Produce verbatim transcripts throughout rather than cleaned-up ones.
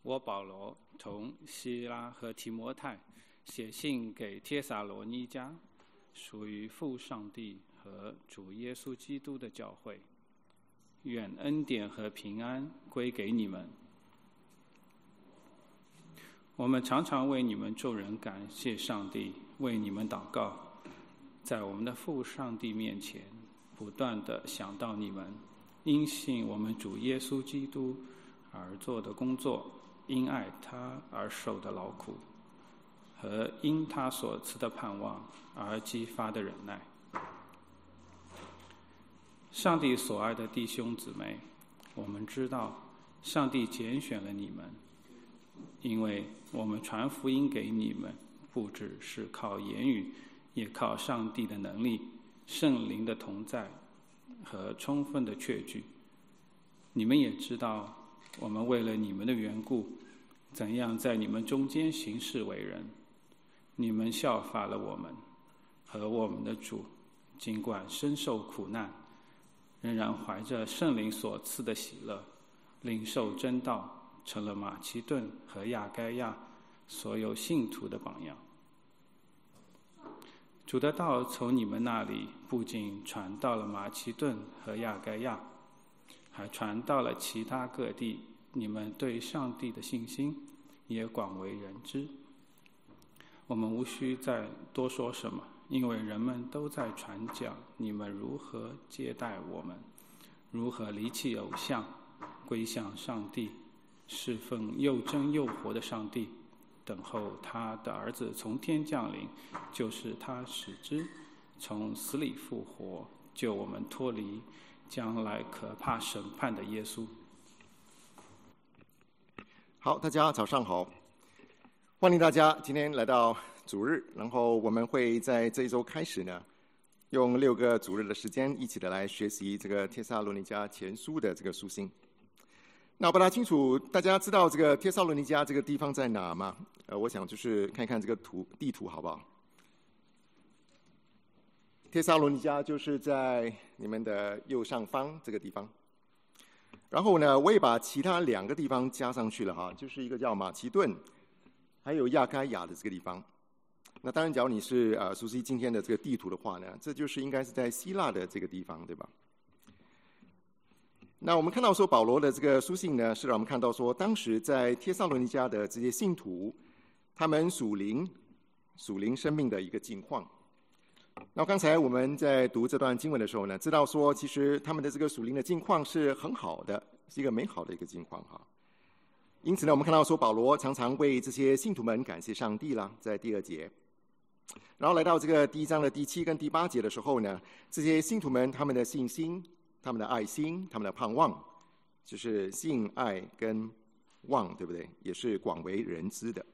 我保罗同希拉和提摩太写信给帖撒罗尼迦，属于父上帝和主耶稣基督的教会，愿恩典和平安归给你们。我们常常为你们众人感谢上帝，为你们祷告，在我们的父上帝面前不断地想到你们因信我们主耶稣基督而做的工作，因爱他而受的劳苦，和因他所赐的盼望而激发的忍耐。上帝所爱的弟兄姊妹，我们知道上帝拣选了你们，因为我们传福音给你们，不只是靠言语，也靠上帝的能力、圣灵的同在和充分的确据。你们也知道，我们为了你们的缘故，怎样在你们中间行事为人。你们效法了我们和我们的主，尽管深受苦难，仍然怀着圣灵所赐的喜乐，领受真道，成了马其顿和亚该亚所有信徒的榜样。主的道从你们那里不仅传到了马其顿和亚该亚，还传到了其他各地，你们对上帝的信心也广为人知。我们无需再多说什么，因为人们都在传讲你们如何接待我们，如何离弃偶像，归向上帝，侍奉又真又活的上帝，等候他的儿子从天降临，就是他使之从死里复活，救我们脱离将来可怕审判的耶稣。 好，大家早上好，欢迎大家今天来到主日，然后我们会在这一周开始呢，用六个主日的时间一起的来学习这个帖撒罗尼迦前书的这个书信。那我不大清楚，大家知道这个帖撒罗尼迦这个地方在哪吗？呃，我想就是看一看这个图地图好不好？帖撒罗尼迦就是在你们的右上方这个地方。然后呢，我也把其他两个地方加上去了哈，就是一个叫马其顿，还有亚该亚的这个地方。那当然，假如你是呃熟悉今天的这个地图的话呢，这就是应该是在希腊的这个地方，对吧？那我们看到说保罗的这个书信呢，是让我们看到说，当时在帖撒罗尼迦的这些信徒，他们属灵、属灵生命的一个境况。那刚才我们在读这段经文的时候呢，知道说其实他们的这个属灵的境况是很好的，是一个美好的一个境况哈。因此呢，我们看到说保罗常常为这些信徒们感谢上帝啦，在第二节。然后来到这个第一章的第七跟第八节的时候呢，这些信徒们他们的信心、他们的爱心、他们的盼望，就是信、爱跟望，对不对？也是广为人知的。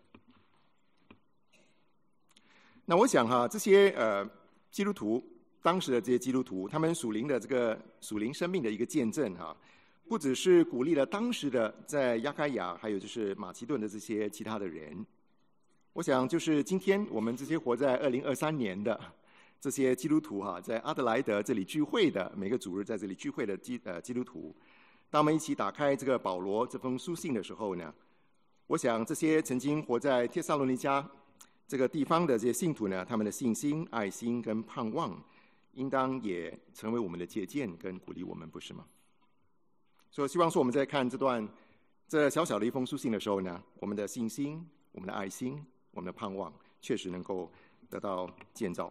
那我想哈，这些呃基督徒，当时的这些基督徒，他们属灵的这个属灵生命的一个见证哈，不只是鼓励了当时的在亚该亚，还有就是马其顿的这些其他的人。我想就是今天我们这些活在二零二三年的这些基督徒哈，在阿德莱德这里聚会的每个主日在这里聚会的基呃基督徒，当我们一起打开这个保罗这封书信的时候呢，我想这些曾经活在帖撒罗尼迦这个地方的这些信徒呢，他们的信心、爱心跟盼望，应当也成为我们的借鉴跟鼓励我们，不是吗？所以希望说我们在看这段这小小的一封书信的时候呢，我们的信心、我们的爱心、我们的盼望，确实能够得到建造。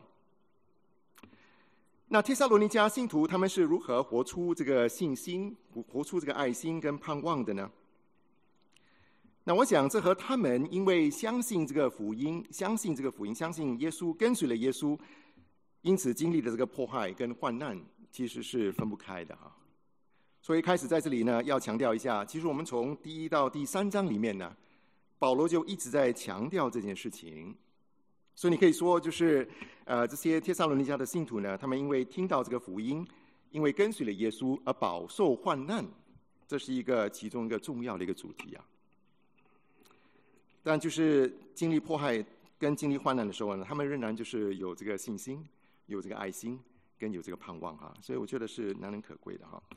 那帖撒罗尼迦信徒他们是如何活出这个信心、活出这个爱心跟盼望的呢？那我想这和他们因为相信这个福音，相信这个福音，相信耶稣，跟随了耶稣，因此经历的这个迫害跟患难，其实是分不开的哈。所以一开始在这里呢，要强调一下，其实我们从第一到第三章里面呢，保罗就一直在强调这件事情。所以你可以说，就是呃，这些帖撒罗尼迦的信徒呢，他们因为听到这个福音，因为跟随了耶稣而饱受患难，这是一个其中一个重要的一个主题啊。但就是经历迫害跟经历患难的时候呢，他们仍然就是有这个信心，有这个爱心，跟有这个盼望哈，所以我觉得是难能可贵的哈。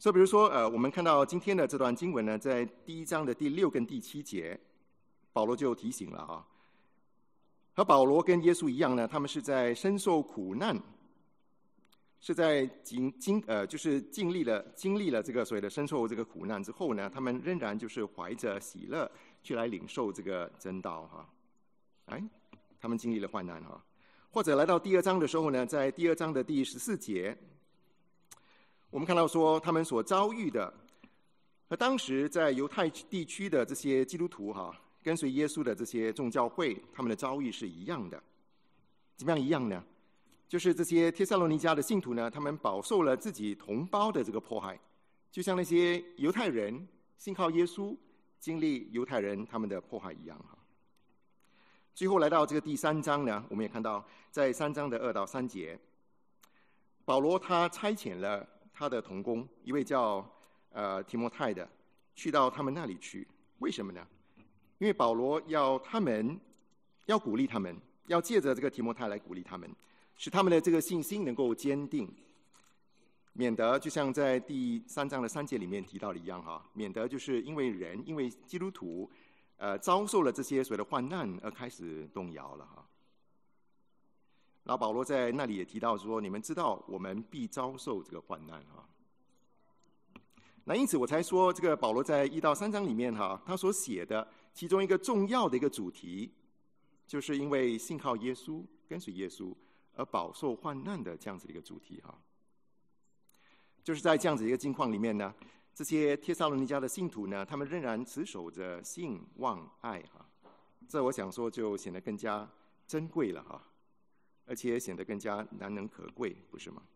所以比如说呃，我们看到今天的这段经文呢，在第一章的第六跟第七节，保罗就提醒了啊，和保罗跟耶稣一样呢，他们是在深受苦难，是在经经呃，就是经历了经历了这个所谓的深受这个苦难之后呢，他们仍然就是怀着喜乐去来领受这个真道哈。哎，他们经历了患难哈。或者来到第二章的时候呢，在第二章的第十四节，我们看到说他们所遭遇的和当时在犹太地区的这些基督徒哈，跟随耶稣的这些众教会，他们的遭遇是一样的。怎么样一样呢？就是这些帖撒罗尼迦的信徒呢，他们饱受了自己同胞的这个迫害，就像那些犹太人信靠耶稣，经历犹太人他们的迫害一样哈。最后来到这个第三章呢，我们也看到在三章的二到三节，保罗他差遣了他的同工一位叫呃提摩太的，去到他们那里去。为什么呢？因为保罗要他们要鼓励他们，要借着这个提摩太来鼓励他们，使他们的这个信心能够坚定，免得就像在第三章的三节里面提到的一样哈，免得就是因为人因为基督徒呃遭受了这些所谓的患难而开始动摇了哈。然后保罗在那里也提到说，你们知道我们必遭受这个患难哈。那因此我才说，这个保罗在一到三章里面哈，他所写的其中一个重要的一个主题，就是因为信靠耶稣跟随耶稣而饱受患难的这样子的一个主题哈。就是在这样子一个境况里面呢，这些帖撒罗尼迦的信徒呢，他们仍然持守着信望爱哈，这我想说就显得更加珍贵了哈，而且显得更加难能可贵，不是吗？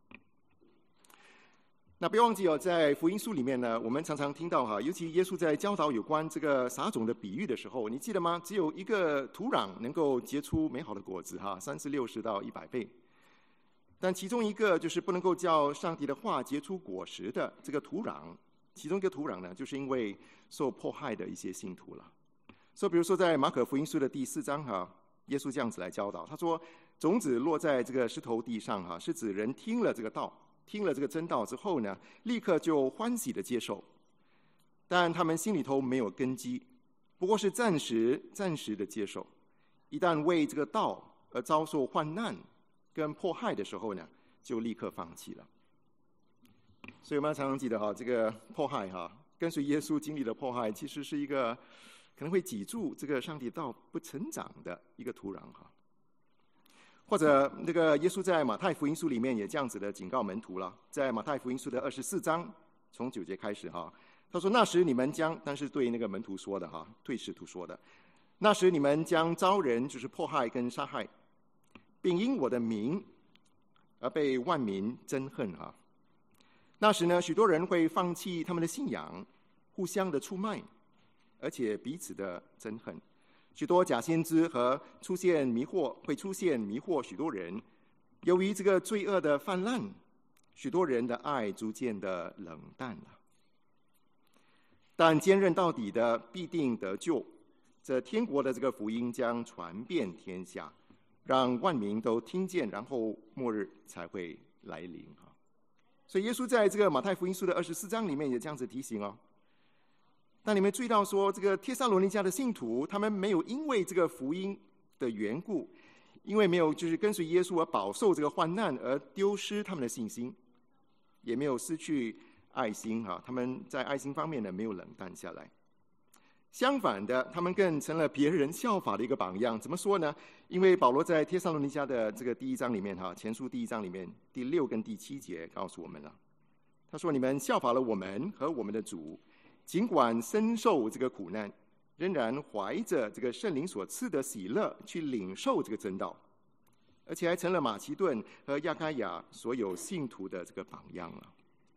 那不要忘记哦，在福音书里面呢，我们常常听到哈，尤其耶稣在教导有关这个撒种的比喻的时候，你记得吗？只有一个土壤能够结出美好的果子哈，三十六十到一百倍。但其中一个就是不能够叫上帝的话结出果实的这个土壤，其中一个土壤呢，就是因为受迫害的一些信徒了。所以，比如说在马可福音书的第四章哈，耶稣这样子来教导，他说：“种子落在这个石头地上哈，是指人听了这个道。”听了这个真道之后呢，立刻就欢喜的接受，但他们心里头没有根基，不过是暂时暂时的接受，一旦为这个道而遭受患难跟迫害的时候呢，就立刻放弃了。所以我们要常常记得哈，这个迫害哈，跟随耶稣经历的迫害，其实是一个可能会挤住这个上帝道不成长的一个土壤哈。或者那个耶稣在马太福音书里面也这样子的警告门徒了，在马太福音书的二十四章从九节开始哈，他说：“那时你们将，但是对那个门徒说的哈，对使徒说的，那时你们将遭人就是迫害跟杀害，并因我的名而被万民憎恨哈。那时呢，许多人会放弃他们的信仰，互相的出卖，而且彼此的憎恨。”许多假先知和出现迷惑，会出现迷惑许多人。由于这个罪恶的泛滥，许多人的爱逐渐的冷淡了。但坚韧到底的必定得救，这天国的这个福音将传遍天下，让万民都听见，然后末日才会来临哈。所以耶稣在这个马太福音书的二十四章里面也这样子提醒哦。但你们注意到说，这个帖撒罗尼迦的信徒，他们没有因为这个福音的缘故，因为没有就是跟随耶稣而饱受这个患难而丢失他们的信心，也没有失去爱心哈。他们在爱心方面呢，没有冷淡下来。相反的，他们更成了别人效法的一个榜样。怎么说呢？因为保罗在帖撒罗尼迦的这个第一章里面哈，前书第一章里面第六跟第七节告诉我们了，他说：“你们效法了我们和我们的主。”尽管深受这个苦难，仍然怀着这个圣灵所赐的喜乐去领受这个真道，而且还成了马其顿和亚该亚所有信徒的这个榜样了。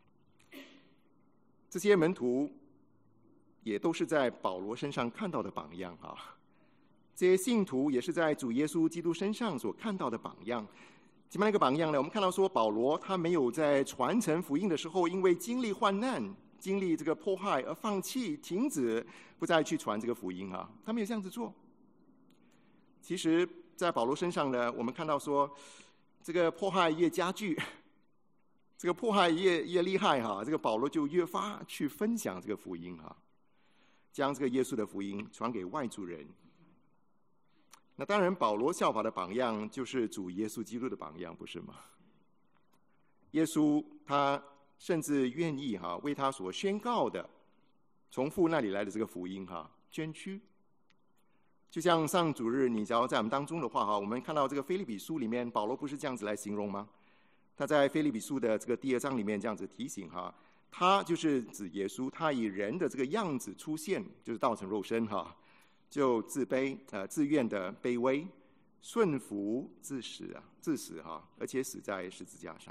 这些门徒也都是在保罗身上看到的榜样啊，这些信徒也是在主耶稣基督身上所看到的榜样。怎么样一个榜样呢？我们看到说，保罗他没有在传承福音的时候，因为经历患难经历这个迫害而放弃停止不再去传这个福音啊，他没有这样子做。其实在保罗身上呢，我们看到说这个迫害越加剧， 这个迫害越越厉害哈，这个保罗就越发去分享这个福音哈，将这个耶稣的福音传给外族人。那当然，保罗效法的榜样就是主耶稣基督的榜样，不是吗？耶稣他甚至愿意哈为他所宣告的从父那里来的这个福音哈捐躯。就像上主日你只要在我们当中的话哈，我们看到这个腓立比书里面，保罗不是这样子来形容吗？他在腓立比书的这个第二章里面这样子提醒哈，他就是指耶稣，他以人的这个样子出现，就是道成肉身哈，就自卑呃自愿的卑微，顺服至死啊，至死哈，而且死在十字架上。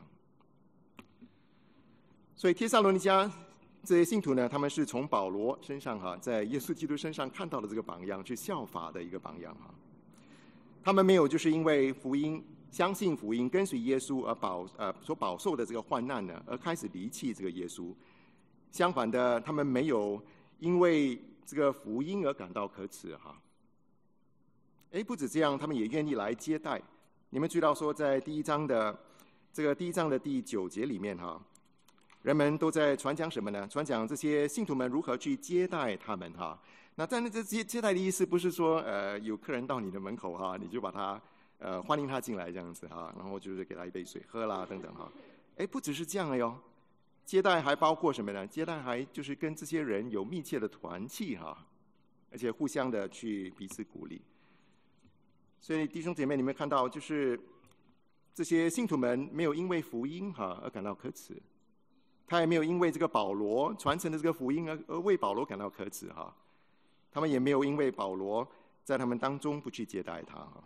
所以帖撒罗尼迦这些信徒呢，他们是从保罗身上哈，在耶稣基督身上看到了这个榜样，去效法的一个榜样哈。他们没有就是因为福音。相信福音，跟随耶稣而饱呃所饱受的这个患难呢，而开始离弃这个耶稣。相反的，他们没有因为这个福音而感到可耻哈。哎，不止这样，他们也愿意来接待。你们知道说，在第一章的这个第一章的第九节里面哈，人们都在传讲什么呢？传讲这些信徒们如何去接待他们哈。那但是这接接待的意思不是说呃有客人到你的门口哈，你就把他。呃，欢迎他进来这样子哈，然后就是给他一杯水喝啦等等哈。哎，不只是这样了哟，接待还包括什么呢？接待还就是跟这些人有密切的团契哈，而且互相的去彼此鼓励。所以弟兄姐妹，你们看到就是这些信徒们没有因为福音哈而感到可耻，他也没有因为这个保罗传承的这个福音而而为保罗感到可耻哈，他们也没有因为保罗在他们当中不去接待他哈。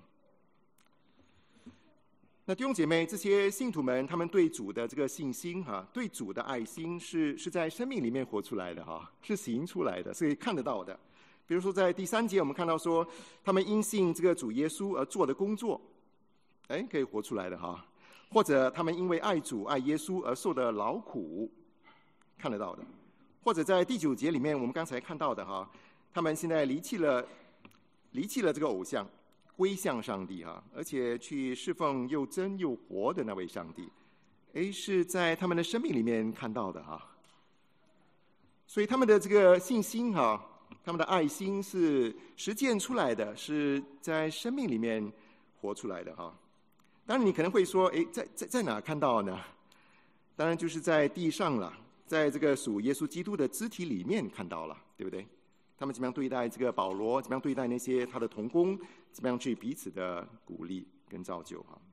那弟兄姐妹，这些信徒们，他们对主的这个信心哈，对主的爱心是是在生命里面活出来的哈，是行出来的，是可以看得到的。比如说在第三节，我们看到说，他们因信这个主耶稣而做的工作，哎，可以活出来的哈。或者他们因为爱主爱耶稣而受的劳苦，看得到的。或者在第九节里面，我们刚才看到的哈，他们现在离弃了离弃了这个偶像。归向上帝哈，而且去侍奉又真又活的那位上帝，哎，是在他们的生命里面看到的哈。所以他们的这个信心哈，他们的爱心是实践出来的，是在生命里面活出来的哈。当然，你可能会说，哎，在在在哪看到呢？当然就是在地上了，在这个属耶稣基督的肢体里面看到了，对不对？他们怎么样对待这个保罗？怎么样对待那些他的同工？怎么样去彼此的鼓励跟造就哈？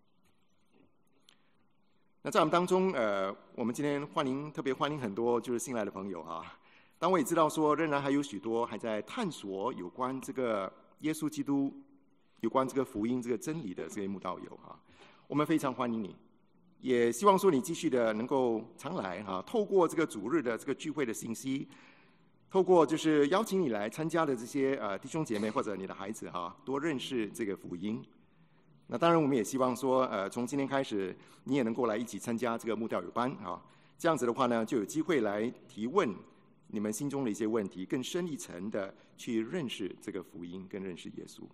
那在我们当中，呃，我们今天欢迎特别欢迎很多就是新来的朋友哈。但我也知道说，仍然还有许多还在探索有关这个耶稣基督、有关这个福音、这个真理的这些慕道友哈。我们非常欢迎你，也希望说你继续的能够常来哈，透过这个主日的这个聚会的信息。透过就是邀请你来参加的这些呃弟兄姐妹或者你的孩子哈，多认识这个福音。那当然，我们也希望说，呃，从今天开始，你也能够来一起参加这个慕道友班啊。这样子的话呢，就有机会来提问你们心中的一些问题，更深一层的去认识这个福音，更认识耶稣。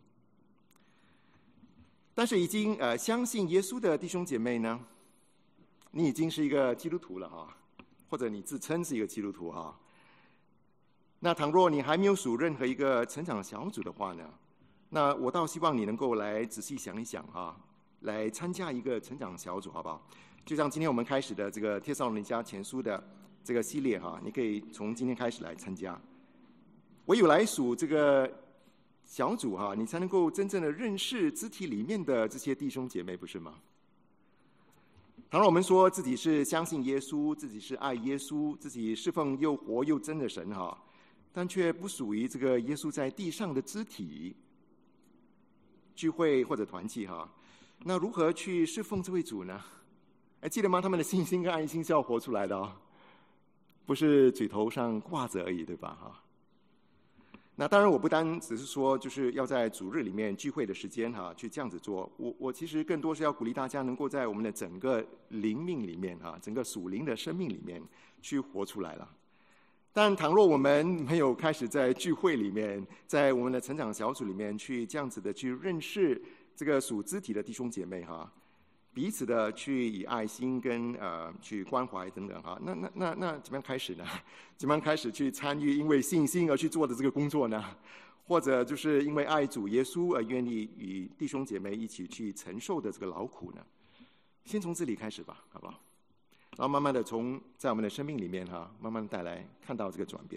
但是已经呃相信耶稣的弟兄姐妹呢，你已经是一个基督徒了哈，或者你自称是一个基督徒哈。那倘若你还没有属任何一个成长小组的话呢，那我倒希望你能够来仔细想一想哈，来参加一个成长小组好不好？就像今天我们开始的这个帖撒罗尼迦前书的这个系列哈，你可以从今天开始来参加。唯有来属这个小组哈，你才能够真正的认识肢体里面的这些弟兄姐妹，不是吗？倘若我们说自己是相信耶稣，自己是爱耶稣，自己侍奉又活又真的神哈，但却不属于这个耶稣在地上的肢体聚会或者团契哈，那如何去侍奉这位主呢？还记得吗？他们的信心跟爱心是要活出来的哦，不是嘴头上挂着而已，对吧？哈。那当然，我不单只是说就是要在主日里面聚会的时间哈去这样子做，我我其实更多是要鼓励大家能够在我们的整个灵命里面哈，整个属灵的生命里面去活出来了。但倘若我们没有开始在聚会里面，在我们的成长小组里面去这样子的去认识这个属肢体的弟兄姐妹哈， 彼此的去以爱心跟呃去关怀等等哈，那那那那怎么样开始呢？怎么样开始去参与因为信心而去做的这个工作呢？或者就是因为爱主耶稣而愿意与弟兄姐妹一起去承受的这个劳苦呢？先从这里开始吧，好不好？然后慢慢的从在我们的生命里面哈，慢慢带来看到这个转变。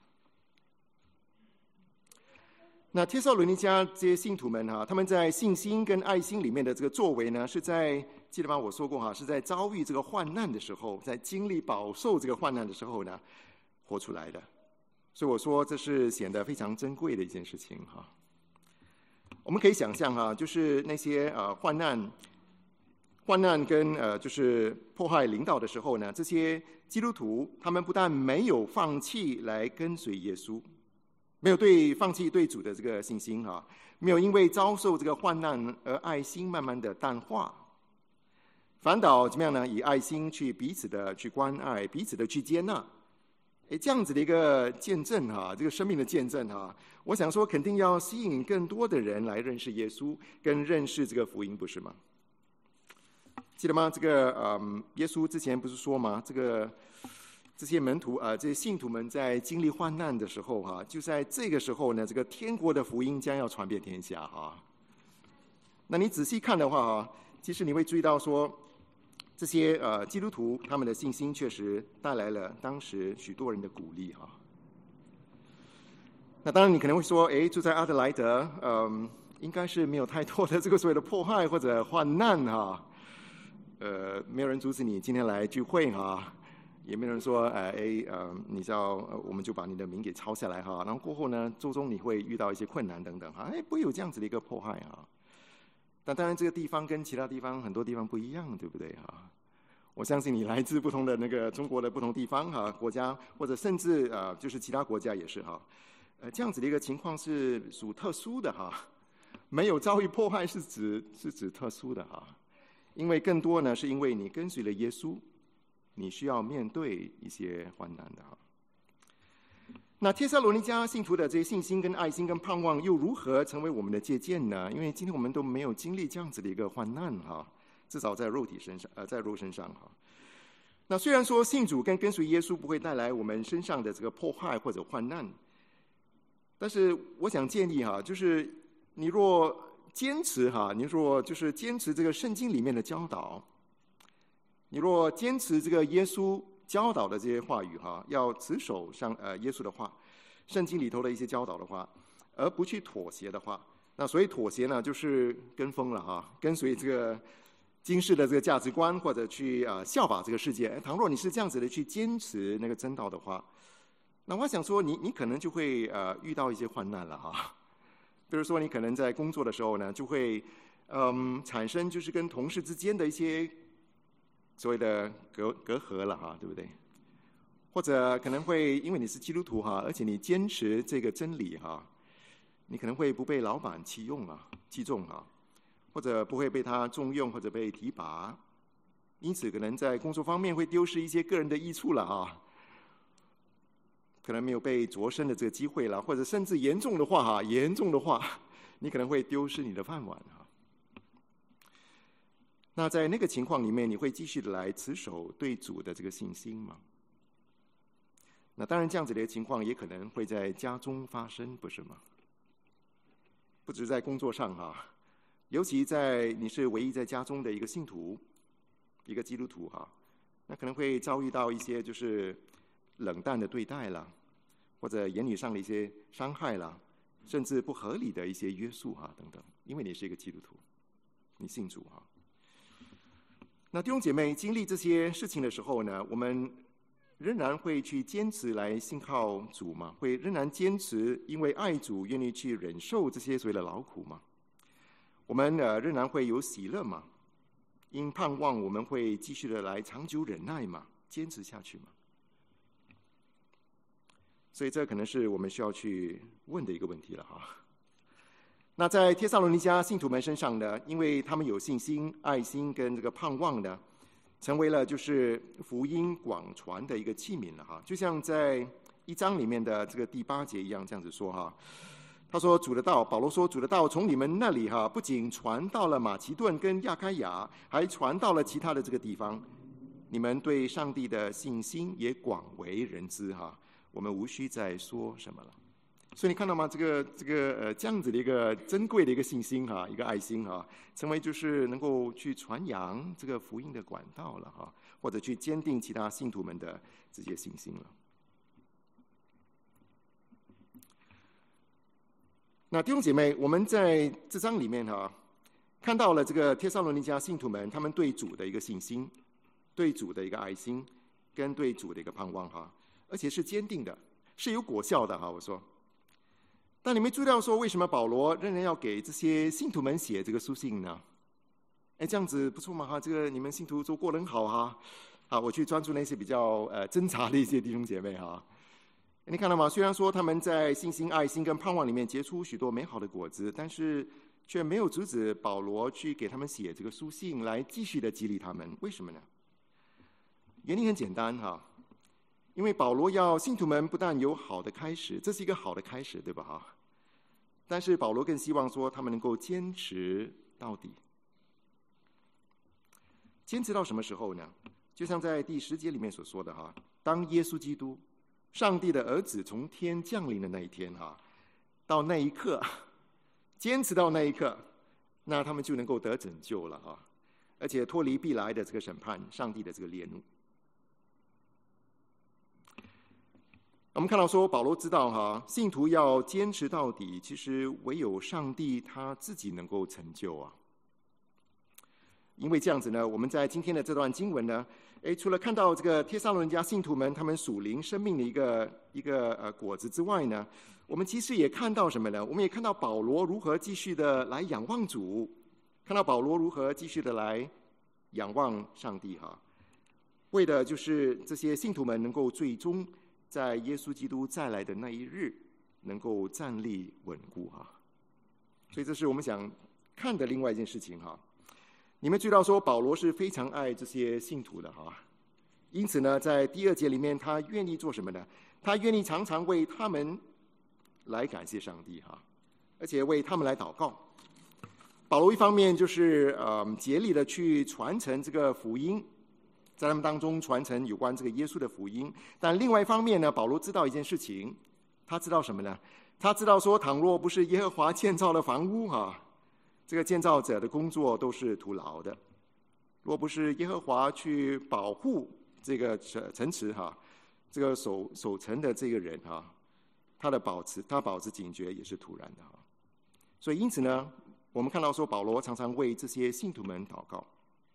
那帖撒罗尼迦这些信徒们哈，他们在信心跟爱心里面的这个作为呢，是在记得吗？我说过哈，是在遭遇这个患难的时候，在经历饱受这个患难的时候呢，活出来的。所以我说这是显得非常珍贵的一件事情哈。我们可以想象哈，就是那些呃患难、患难跟呃就是迫害领导的时候呢，这些基督徒他们不但没有放弃来跟随耶稣，没有对放弃对主的这个信心哈，没有因为遭受这个患难而爱心慢慢的淡化，反倒怎么样呢？以爱心去彼此的去关爱，彼此的去接纳。哎，这样子的一个见证哈，这个生命的见证哈，我想说肯定要吸引更多的人来认识耶稣，跟认识这个福音，不是吗？记得吗？这个嗯，耶稣之前不是说吗？这个这些门徒啊、呃，这些信徒们在经历患难的时候哈，就在这个时候呢，这个天国的福音将要传遍天下哈。那你仔细看的话哈，其实你会注意到说，这些呃基督徒他们的信心确实带来了当时许多人的鼓励哈。那当然你可能会说，哎，住在阿德莱德，嗯，应该是没有太多的这个所谓的迫害或者患难哈，呃，没有人阻止你今天来聚会哈，也没有人说，呃，哎，呃，你知道，我们就把你的名给抄下来哈，然后过后呢，周中你会遇到一些困难等等哈，哎，不会有这样子的一个迫害哈。但当然，这个地方跟其他地方很多地方不一样，对不对哈？我相信你来自不同的那个中国的不同地方哈，国家或者甚至呃，就是其他国家也是哈，呃，这样子的一个情况是属特殊的哈，没有遭遇迫害是指是指特殊的哈，因为更多呢是因为你跟随了耶稣，你需要面对一些患难的哈。那帖撒罗尼迦信徒的这些信心跟爱心跟盼望又如何成为我们的借鉴呢？因为今天我们都没有经历这样子的一个患难哈，至少在肉体身上，呃，在肉身上哈。那虽然说信主跟跟随耶稣不会带来我们身上的这个迫害或者患难，但是我想建议哈，就是你若坚持哈，你若就是坚持这个圣经里面的教导，你若坚持这个耶稣教导的这些话语哈，要持守上呃耶稣的话，圣经里头的一些教导的话，而不去妥协的话，那所以妥协呢，就是跟风了哈，跟随这个今世的这个价值观，或者去呃效法这个世界。倘若你是这样子的去坚持那个真道的话，那我想说你你可能就会呃遇到一些患难了哈。比如说你可能在工作的时候呢，就会嗯产生就是跟同事之间的一些所谓的隔隔阂了哈，对不对？或者可能会因为你是基督徒哈，而且你坚持这个真理哈，你可能会不被老板器用啊、器重啊，或者不会被他重用或者被提拔，因此可能在工作方面会丢失一些个人的益处了哈，可能没有被擢升的这个机会了，或者甚至严重的话哈，严重的话，你可能会丢失你的饭碗哈。那在那个情况里面，你会继续的来持守对主的这个信心吗？那当然，这样子的情况也可能会在家中发生，不是吗？不只是在工作上哈，尤其在你是唯一在家中的一个信徒，一个基督徒哈，那可能会遭遇到一些就是冷淡的对待啦，或者言语上的一些伤害啦，甚至不合理的一些约束哈等等，因为你是一个基督徒，你信主哈。那弟兄姐妹经历这些事情的时候呢，我们仍然会去坚持来信靠主吗？会仍然坚持因为爱主愿意去忍受这些所谓的劳苦吗？我们呃仍然会有喜乐吗？因盼望我们会继续的来长久忍耐吗？坚持下去吗？所以这可能是我们需要去问的一个问题了哈。那在帖撒罗尼迦信徒们身上呢，因为他们有信心、爱心跟这个盼望呢，成为了就是福音广传的一个器皿了哈。就像在一章里面的这个第八节一样，这样子说哈。 他说主的道，保罗说主的道从你们那里哈，不仅传到了马其顿跟亚该亚，还传到了其他的这个地方。你们对上帝的信心也广为人知哈，我们无需再说什么了。所以你看到吗？这个这个呃这样子的一个珍贵的一个信心哈，一个爱心哈，成为就是能够去传扬这个福音的管道了哈，或者去坚定其他信徒们的这些信心了。那弟兄姐妹，我们在这章里面哈，看到了这个帖撒罗尼迦信徒们他们对主的一个信心，对主的一个爱心，跟对主的一个盼望哈，而且是坚定的，是有果效的哈。我说，但你没注意到说，为什么保罗仍然要给这些信徒们写这个书信呢？哎，这样子不错嘛哈，这个你们信徒都过得很好哈。好，我去专注那些比较呃侦查的一些弟兄姐妹哈。你看到吗？虽然说他们在信心、爱心跟盼望里面结出许多美好的果子，但是却没有阻止保罗去给他们写这个书信，来继续的激励他们。为什么呢？原因很简单哈，因为保罗要信徒们不但有好的开始，这是一个好的开始，对吧哈？但是保罗更希望说他们能够坚持到底。坚持到什么时候呢？就像在第十节里面所说的哈，当耶稣基督上帝的儿子从天降临的那一天哈，到那一刻，坚持到那一刻，那他们就能够得拯救了哈，而且脱离必来的这个审判，上帝的这个烈怒。我们看到说，保罗知道哈，信徒要坚持到底，其实唯有上帝他自己能够成就啊。因为这样子呢，我们在今天的这段经文呢，诶，除了看到这个帖撒罗尼迦信徒们他们属灵生命的一个一个呃果子之外呢，我们其实也看到什么呢？我们也看到保罗如何继续的来仰望主，看到保罗如何继续的来仰望上帝哈，为的就是这些信徒们能够最终在耶稣基督再来的那一日能够站立稳固哈。所以这是我们想看的另外一件事情哈。你们知道说保罗是非常爱这些信徒的哈，因此呢，在第二节里面，他愿意做什么呢？他愿意常常为他们来感谢上帝哈，而且为他们来祷告。保罗一方面就是呃竭力的去传承这个福音，在他们当中传承有关这个耶稣的福音，但另外一方面呢，保罗知道一件事情，他知道什么呢？他知道说，倘若不是耶和华建造的房屋哈，这个建造者的工作都是徒劳的。若不是耶和华去保护这个城池哈，这个守守城的这个人哈，他的保持他保持警觉也是徒然的哈。所以因此呢，我们看到说保罗常常为这些信徒们祷告。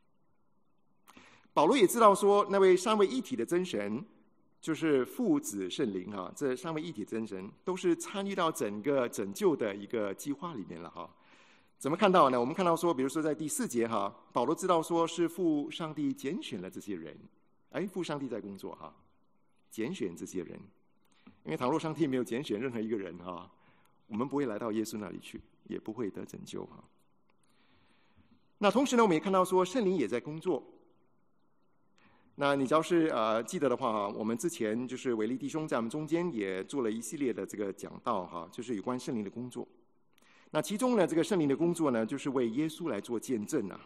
保罗也知道说，那位三位一体的真神就是父子圣灵哈，这三位一体真神都是参与到整个拯救的一个计划里面了哈。怎么看到呢？我们看到说，比如说在第四节哈，保罗知道说是父上帝拣选了这些人，哎，父上帝在工作哈，拣选这些人。因为倘若上帝没有拣选任何一个人哈，我们不会来到耶稣那里去，也不会得拯救哈。那同时呢，我们也看到说圣灵也在工作。那你只要是呃记得的话哈，我们之前就是伟力弟兄在我们中间也做了一系列的这个讲道哈，就是有关圣灵的工作。那其中呢，这个圣灵的工作呢，就是为耶稣来做见证啊。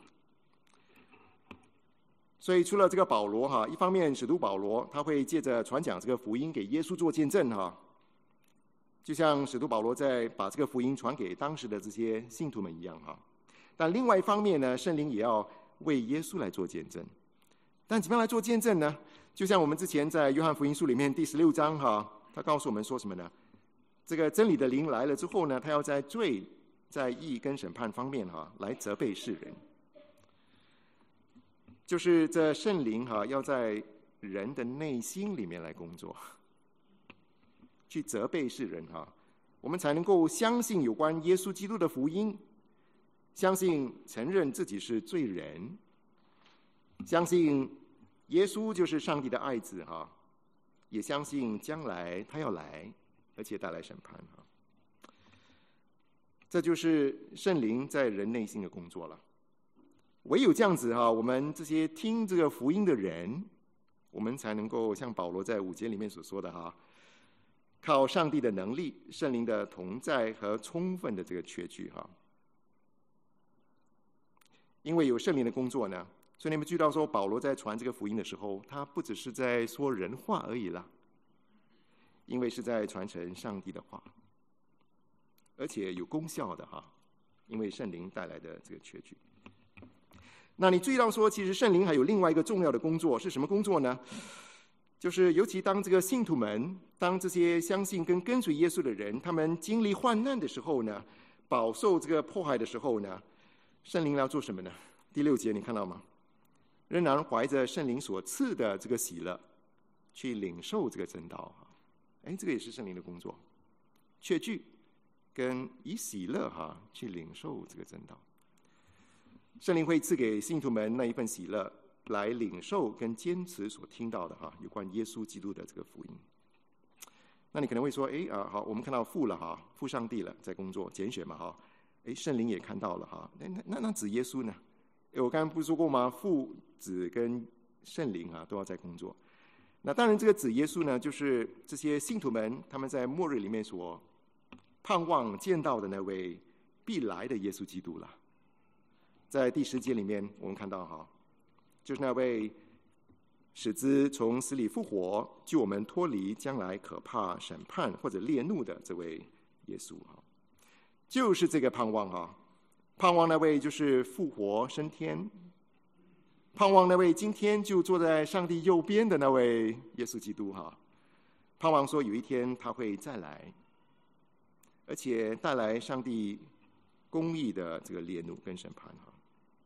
所以除了这个保罗哈，一方面使徒保罗他会借着传讲这个福音给耶稣做见证哈，就像使徒保罗在把这个福音传给当时的这些信徒们一样哈。但另外一方面呢，圣灵也要为耶稣来做见证。但怎么样来做见证呢？就像我们之前在约翰福音书里面第十六章哈，他告诉我们说什么呢？这个真理的灵来了之后呢，他要在罪、在义跟审判方面哈，来责备世人。就是这圣灵哈，要在人的内心里面来工作，去责备世人哈，我们才能够相信有关耶稣基督的福音，相信承认自己是罪人，相信耶稣就是上帝的爱子哈，也相信将来他要来，而且带来审判哈。这就是圣灵在人内心的工作了。唯有这样子哈，我们这些听这个福音的人，我们才能够像保罗在五节里面所说的哈， 靠上帝的能力、圣灵的同在和充分的这个确据哈。因为有圣灵的工作呢，所以你们知道说，保罗在传这个福音的时候，他不只是在说人话而已啦，因为是在传承上帝的话，而且有功效的哈，因为圣灵带来的这个确据。那你注意到说，其实圣灵还有另外一个重要的工作，是什么工作呢？就是尤其当这个信徒们，当这些相信跟跟随耶稣的人，他们经历患难的时候呢，饱受这个迫害的时候呢，圣灵要做什么呢？第六节你看到吗？仍然怀着圣灵所赐的这个喜乐，去领受这个真道。哎，这个也是圣灵的工作，确据跟以喜乐哈去领受这个真道。圣灵会赐给信徒们那一份喜乐，来领受跟坚持所听到的哈有关耶稣基督的这个福音。那你可能会说，哎啊好，我们看到父了哈，父上帝了在工作拣选嘛哈，哎圣灵也看到了哈，那那那子耶稣呢？哎我刚刚不是说过吗？父子跟圣灵啊都要在工作。那当然这个子耶稣呢，就是这些信徒们他们在末日里面所盼望见到的那位必来的耶稣基督了。在第十节里面我们看到哈，就是那位使之从死里复活，救我们脱离将来可怕审判或者烈怒的这位耶稣哈，就是这个盼望哈，盼望那位就是复活升天，盼望那位今天就坐在上帝右边的那位耶稣基督哈，盼望说有一天他会再来，而且带来上帝公义的这个烈怒跟审判哈。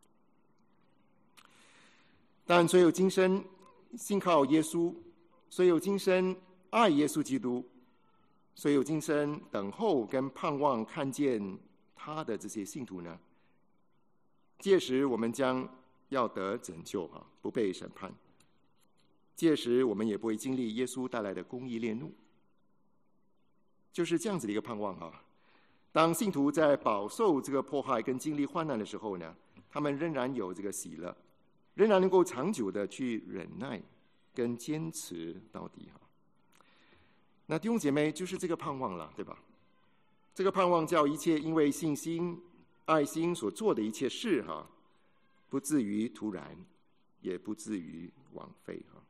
但所有今生信靠耶稣，所有今生爱耶稣基督，所有今生等候跟盼望看见他的这些信徒呢，届时我们将要得拯救啊，不被审判。届时我们也不会经历耶稣带来的公义烈怒，就是这样子的一个盼望啊。当信徒在饱受这个迫害跟经历患难的时候呢，他们仍然有这个喜乐，仍然能够长久的去忍耐跟坚持到底哈。那弟兄姐妹就是这个盼望了，对吧？这个盼望叫一切因为信心爱心所做的一切事哈，不至于突然，也不至于枉费哈。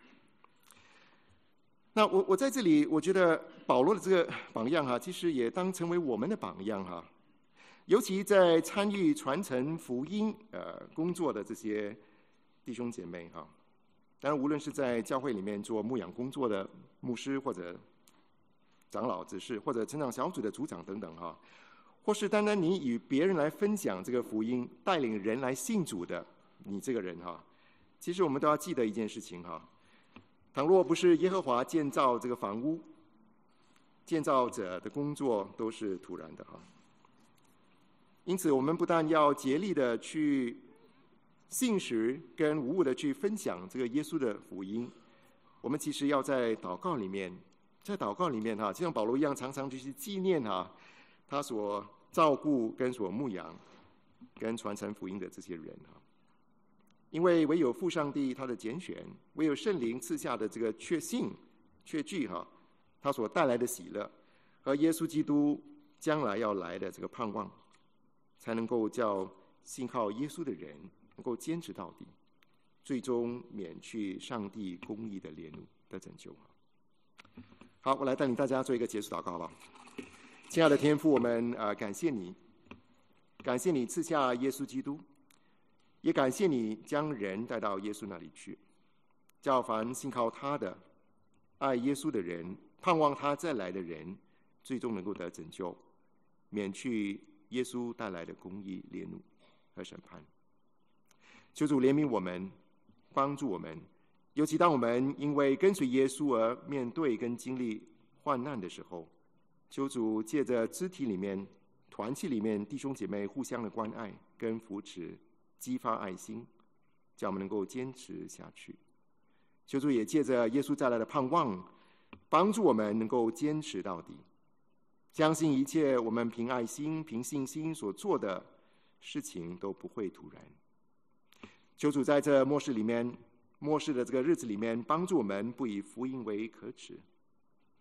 那我我在这里，我觉得保罗的这个榜样哈，其实也当成为我们的榜样哈。尤其在参与传承福音呃工作的这些弟兄姐妹哈，当然无论是在教会里面做牧养工作的牧师或者长老执事，或者成长小组的组长等等哈，或是单单你与别人来分享这个福音，带领人来信主的你这个人哈，其实我们都要记得一件事情哈，倘若不是耶和华建造这个房屋，建造者的工作都是徒然的哈。因此我们不但要竭力的去信实跟无误的去分享这个耶稣的福音，我们其实要在祷告里面，在祷告里面哈，就像保罗一样，常常就是纪念哈他所照顾跟所牧养跟传承福音的这些人哈。因为唯有父上帝他的拣选，唯有圣灵赐下的这个确信确据哈，他所带来的喜乐和耶稣基督将来要来的这个盼望，才能够叫信靠耶稣的人能够坚持到底，最终免去上帝公义的烈怒的拯救。好，我来带领大家做一个结束祷告吧。亲爱的天父，我们呃感谢你，感谢你赐下耶稣基督，也感谢你将人带到耶稣那里去，叫凡信靠他的、爱耶稣的人、盼望他再来的人，最终能够得拯救，免去耶稣带来的公义烈怒和审判。求主怜悯我们，帮助我们，尤其当我们因为跟随耶稣而面对跟经历患难的时候，求主借着肢体里面、团契里面弟兄姐妹互相的关爱跟扶持，激发爱心，叫我们能够坚持下去。求主也借着耶稣带来的盼望，帮助我们能够坚持到底，相信一切我们凭爱心、凭信心所做的事情都不会突然。求主在这末世里面、末世的这个日子里面，帮助我们不以福音为可耻，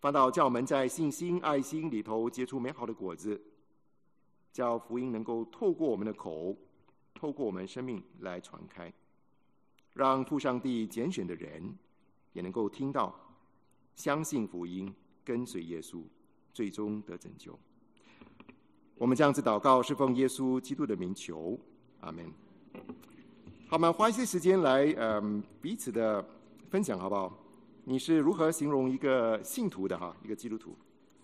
反倒叫我们在信心、爱心里头结出美好的果子，叫福音能够透过我们的口，透过我们生命来传开，让父上帝拣选的人也能够听到，相信福音，跟随耶稣，最终得拯救。我们这样子祷告，是奉耶稣基督的名求，阿们。好，我们花一些时间来，嗯，彼此的分享，好不好？你是如何形容一个信徒的哈，一个基督徒？